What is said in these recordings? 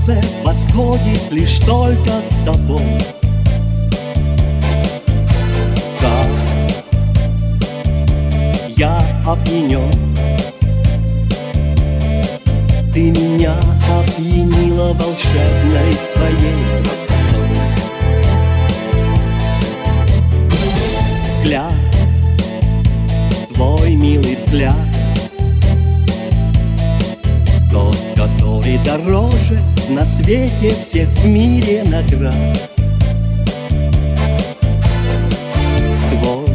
солнце восходит лишь только с тобой. Как я опьянен, ты меня опьянила волшебной своей красотой. Взгляд, твой милый взгляд, тот, который дороже на свете всех в мире наград. Твой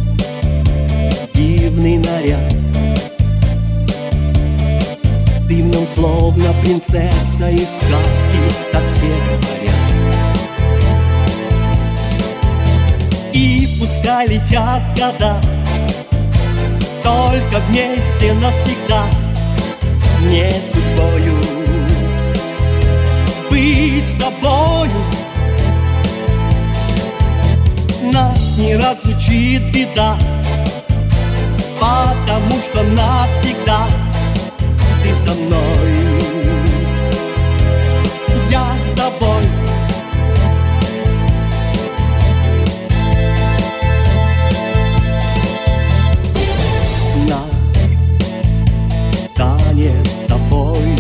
дивный наряд, ты в нем словно принцесса из сказки, так все говорят. И пускай летят года, только вместе навсегда. Мне судьбою быть с тобою, нас не разлучит беда, потому что навсегда ты со мной, я с тобой. С тобой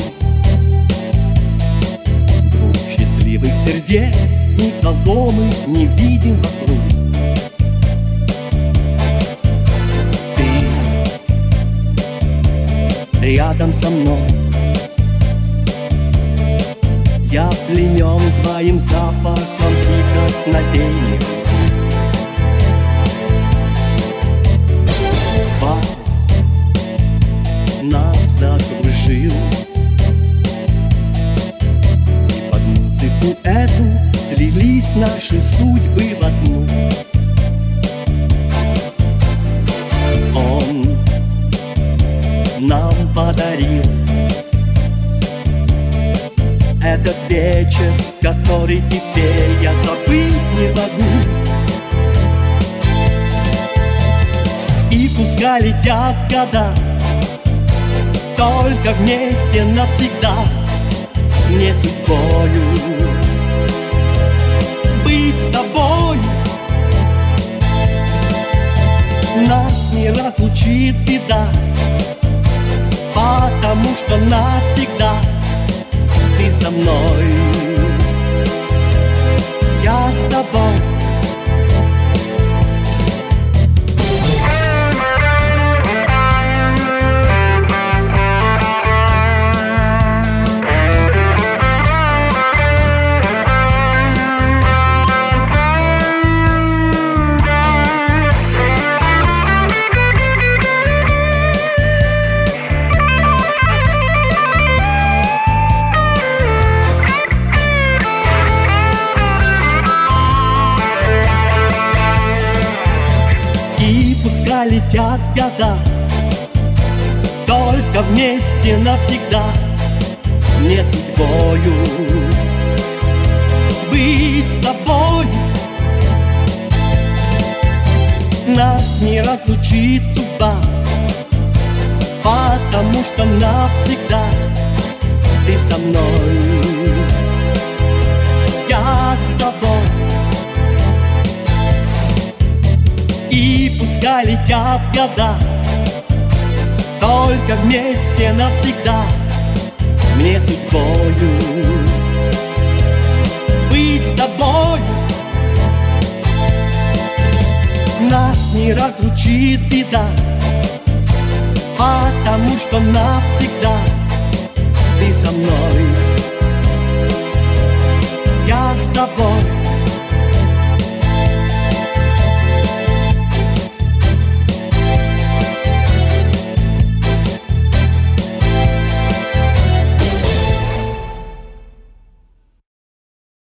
двух счастливых сердец, никого мы не видим вокруг. Ты рядом со мной, я пленен твоим запахом прикосновений. Нас окружил, и под музыку эту слились наши судьбы в одну. Он нам подарил этот вечер, который теперь я забыть не могу. И пускай летят года, только вместе навсегда. Мне судьбою быть с тобою, нас не разлучит беда, потому что навсегда ты со мной, я с тобой. Пускай летят года, только вместе навсегда. Мне судьбою быть с тобой, нас не разлучит судьба, потому что навсегда ты со мной, я с тобой. И пускай летят года, только вместе навсегда. Мне судьбою быть с тобою, нас не разлучит беда, потому что навсегда ты со мной, я с тобой.